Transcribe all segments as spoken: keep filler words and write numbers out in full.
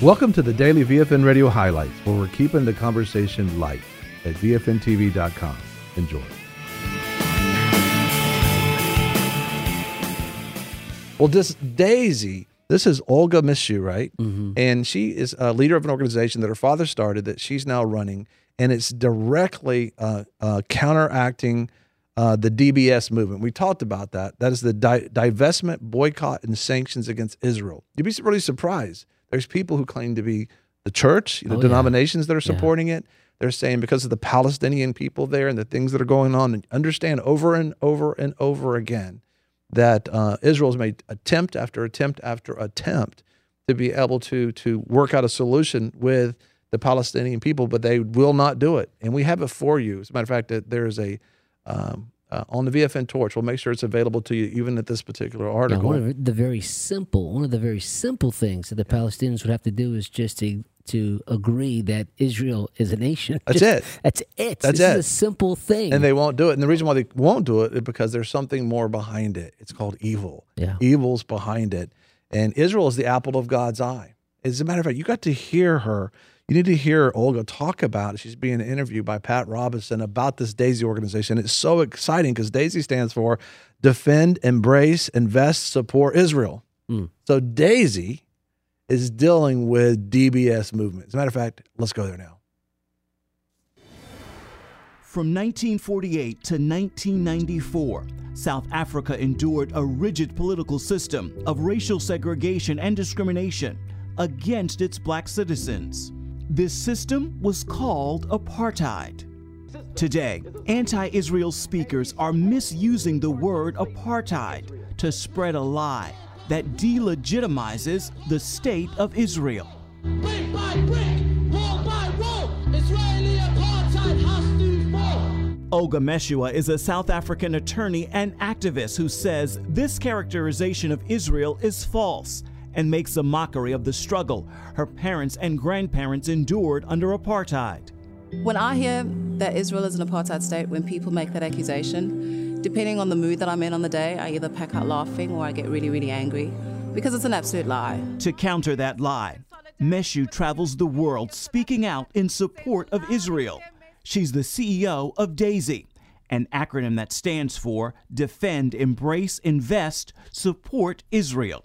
Welcome to the Daily V F N Radio Highlights, where we're keeping the conversation light at V F N T V dot com. Enjoy. Well, this Daisy, this is Olga Mishu, right? Mm-hmm. And she is a leader of an organization that her father started that she's now running, and it's directly uh, uh, counteracting uh, the D B S movement. We talked about that. That is the di- divestment, boycott, and sanctions against Israel. You'd be really surprised. There's people who claim to be the church, you know, oh, denominations yeah. that are supporting yeah. it. They're saying because of the Palestinian people there and the things that are going on, and understand over and over and over again that uh, Israel's made attempt after attempt after attempt to be able to to work out a solution with the Palestinian people, but they will not do it. And we have it for you. As a matter of fact, that there is a um, uh, on the V F N Torch. We'll make sure it's available to you, even at this particular article. Now, one of the very simple, one of the very simple things that the yeah. Palestinians would have to do is just to to agree that Israel is a nation. That's just, it. That's it. That's this it. is a simple thing. And they won't do it. And the reason why they won't do it is because there's something more behind it. It's called evil. Yeah. Evil's behind it. And Israel is the apple of God's eye. As a matter of fact, you got to hear her. You need to hear Olga talk about it. She's being interviewed by Pat Robinson about this DAISY organization. It's so exciting because DAISY stands for Defend, Embrace, Invest, Support Israel. Mm. So DAISY is dealing with D B S movement. As a matter of fact, let's go there now. From nineteen forty-eight to nineteen ninety-four, South Africa endured a rigid political system of racial segregation and discrimination against its black citizens. This system was called apartheid. Today, anti-Israel speakers are misusing the word apartheid to spread a lie that delegitimizes the state of Israel. Brick by brick, wall by wall, Israeli apartheid has to fall. Olga Meshua is a South African attorney and activist who says this characterization of Israel is false and makes a mockery of the struggle her parents and grandparents endured under apartheid. When I hear that Israel is an apartheid state, when people make that accusation, depending on the mood that I'm in on the day, I either pack out laughing or I get really, really angry, because it's an absolute lie. To counter that lie, Meshu travels the world speaking out in support of Israel. She's the C E O of DAISY, an acronym that stands for Defend, Embrace, Invest, Support Israel.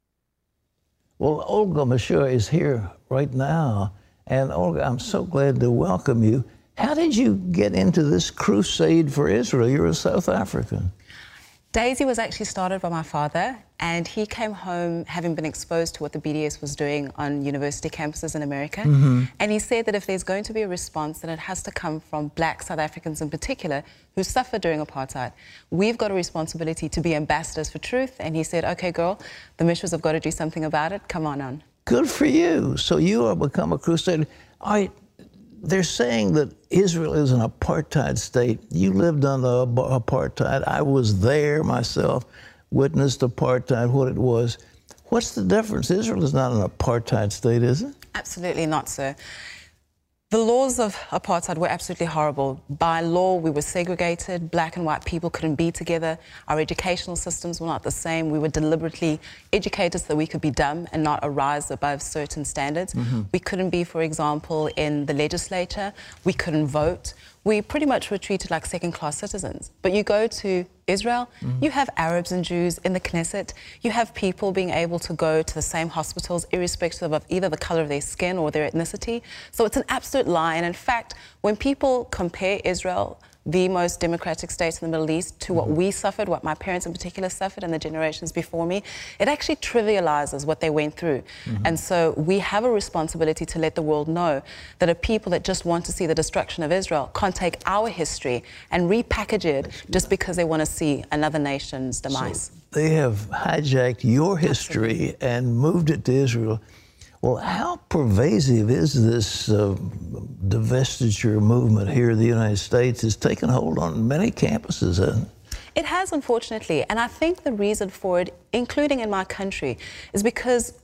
Well, Olga Meshua is here right now. And Olga, I'm so glad to welcome you. How did you get into this crusade for Israel? You're a South African. DAISY was actually started by my father, and he came home having been exposed to what the B D S was doing on university campuses in America. Mm-hmm. And he said that if there's going to be a response, then it has to come from black South Africans in particular who suffered during apartheid. We've got a responsibility to be ambassadors for truth. And he said, okay, girl, the Mishras have got to do something about it. Come on on. Good for you. So you have become a crusader. All right, they're saying that Israel is an apartheid state. You lived under apartheid. I was there myself, witnessed apartheid, what it was. What's the difference? Israel is not an apartheid state, is it? Absolutely not, sir. The laws of apartheid were absolutely horrible. By law, we were segregated. Black and white people couldn't be together. Our educational systems were not the same. We were deliberately educated so that we could be dumb and not arise above certain standards. Mm-hmm. We couldn't be, for example, in the legislature. We couldn't vote. We pretty much were treated like second-class citizens. But you go to Israel, mm-hmm. you have Arabs and Jews in the Knesset. You have people being able to go to the same hospitals irrespective of either the color of their skin or their ethnicity. So it's an absolute lie. And in fact, when people compare Israel, the most democratic state in the Middle East, to what we suffered, what my parents in particular suffered and the generations before me, it actually trivializes what they went through. Mm-hmm. And so we have a responsibility to let the world know that a people that just want to see the destruction of Israel can't take our history and repackage it just because they want to see another nation's demise. So they have hijacked your history Absolutely. And moved it to Israel. Well, how pervasive is this uh, divestiture movement here in the United States? It's taken hold on many campuses, hasn't it? It has, unfortunately. And I think the reason for it, including in my country, is because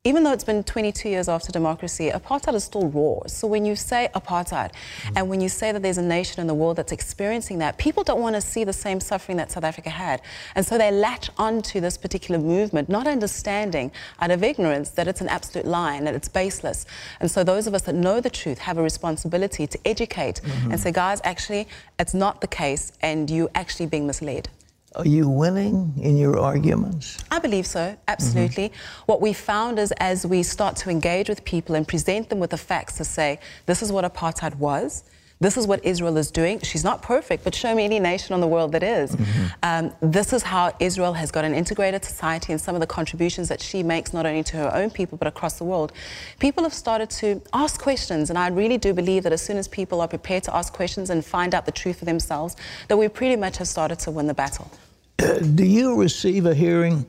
even though it's been twenty-two years after democracy, apartheid is still raw. So when you say apartheid, mm-hmm. and when you say that there's a nation in the world that's experiencing that, people don't want to see the same suffering that South Africa had. And so they latch onto this particular movement, not understanding out of ignorance that it's an absolute lie and that it's baseless. And so those of us that know the truth have a responsibility to educate mm-hmm. and say, guys, actually, it's not the case and you're actually being misled. Are you winning in your arguments? I believe so, absolutely. Mm-hmm. What we found is as we start to engage with people and present them with the facts to say, this is what apartheid was, this is what Israel is doing. She's not perfect, but show me any nation in the world that is. Mm-hmm. Um, this is how Israel has got an integrated society and some of the contributions that she makes not only to her own people, but across the world. People have started to ask questions, and I really do believe that as soon as people are prepared to ask questions and find out the truth for themselves, that we pretty much have started to win the battle. Uh, do you receive a hearing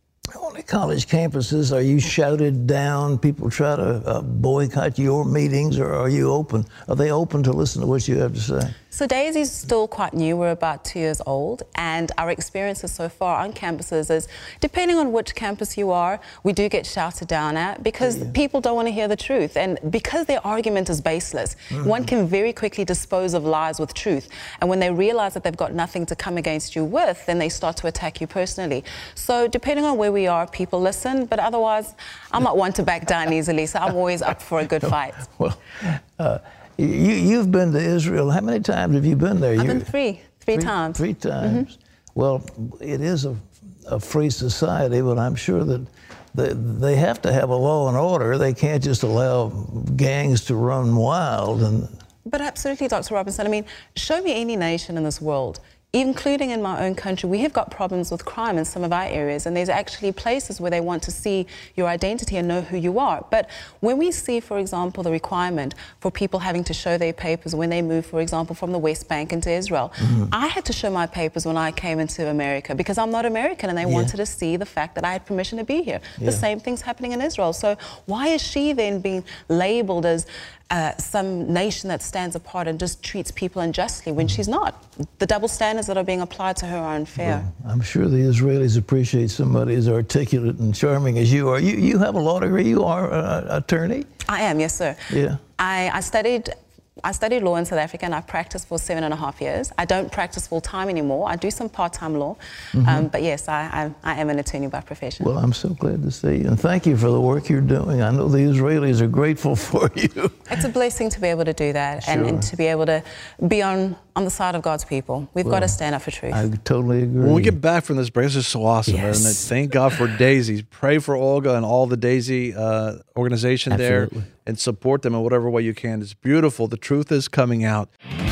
on the college campuses? Are you shouted down? People try to uh, boycott your meetings, or are you open? Are they open to listen to what you have to say? So Daisy's still quite new. We're about two years old, and our experiences so far on campuses is, depending on which campus you are, we do get shouted down at because yeah. people don't want to hear the truth, and because their argument is baseless, mm-hmm. one can very quickly dispose of lies with truth, and when they realize that they've got nothing to come against you with, then they start to attack you personally. So depending on where we are, people listen, but otherwise, I'm not one to back down easily, so I'm always up for a good fight. Well, uh, You, you've been to Israel. How many times have you been there? I've You're, been three, three, three times. Three times. Mm-hmm. Well, it is a, a free society, but I'm sure that they, they have to have a law and order. They can't just allow gangs to run wild. And But absolutely, Doctor Robinson. I mean, show me any nation in this world, including in my own country, we have got problems with crime in some of our areas, and there's actually places where they want to see your identity and know who you are. But when we see, for example, the requirement for people having to show their papers when they move, for example, from the West Bank into Israel, mm-hmm. I had to show my papers when I came into America because I'm not American, and they yeah. wanted to see the fact that I had permission to be here. Yeah. The same thing's happening in Israel. So why is she then being labeled as Uh, some nation that stands apart and just treats people unjustly when she's not? The double standards that are being applied to her are unfair. Well, I'm sure the Israelis appreciate somebody as articulate and charming as you are. You, you have a law degree. You are an attorney? I am, yes, sir. Yeah. I, I studied... I studied law in South Africa, and I practiced for seven and a half years. I don't practice full-time anymore. I do some part-time law. Mm-hmm. um, but yes, I, I, I am an attorney by profession. Well, I'm so glad to see you, and thank you for the work you're doing. I know the Israelis are grateful for you. It's a blessing to be able to do that, Sure. and, and to be able to be on, on the side of God's people. We've Well, got to stand up for truth. I totally agree. When we get back from this break, this is so awesome. Yes. And thank God for Daisy. Pray for Olga and all the Daisy uh, organization Absolutely. there, and support them in whatever way you can. It's beautiful. The truth is coming out.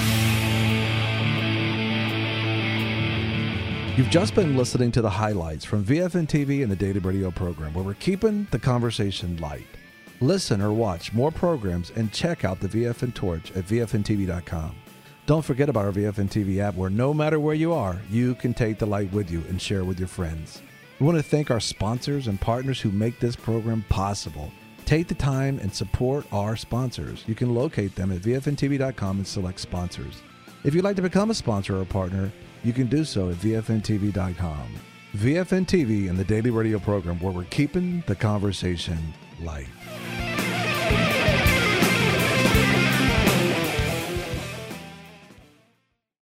You've just been listening to the highlights from V F N T V and the Daily Radio program, where we're keeping the conversation light. Listen or watch more programs and check out the V F N Torch at V F N T V dot com. Don't forget about our V F N T V app, where no matter where you are, you can take the light with you and share with your friends. We want to thank our sponsors and partners who make this program possible. Take the time and support our sponsors. You can locate them at V F N T V dot com and select sponsors. If you'd like to become a sponsor or a partner, you can do so at V F N T V dot com. V F N T V and the Daily Radio program, where we're keeping the conversation light.